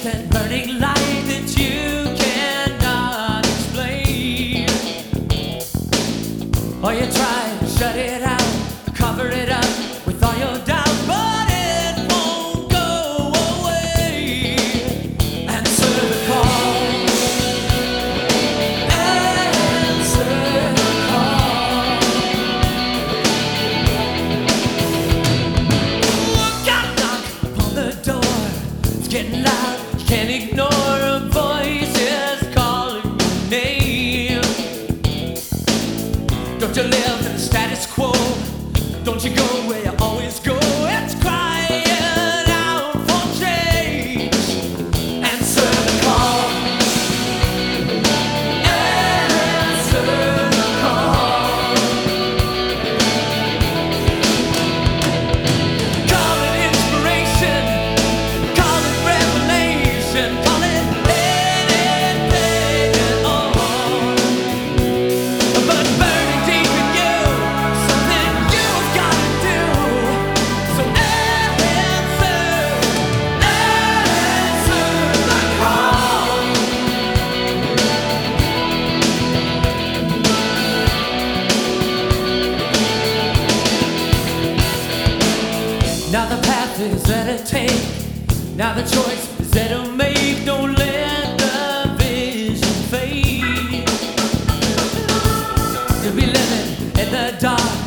that burning light that you cannot explain. Or you try to shut it out, cover it up with all your doubt, but it won't go away. Answer the call. Answer the call. Gotta knock upon the door. It's getting loud, you can't ignore a voice is calling your name. Don't you live in the status quo? Don't you go where you always go? It's crying out for change. Answer the call. Answer the call. Call it inspiration, call it revelation, call it anything at all. But burning deep in you, something you've got to do. So answer the call. Now the path is that it take, now the choice is that it make. Don't let the vision fade. You'll be living in the dark.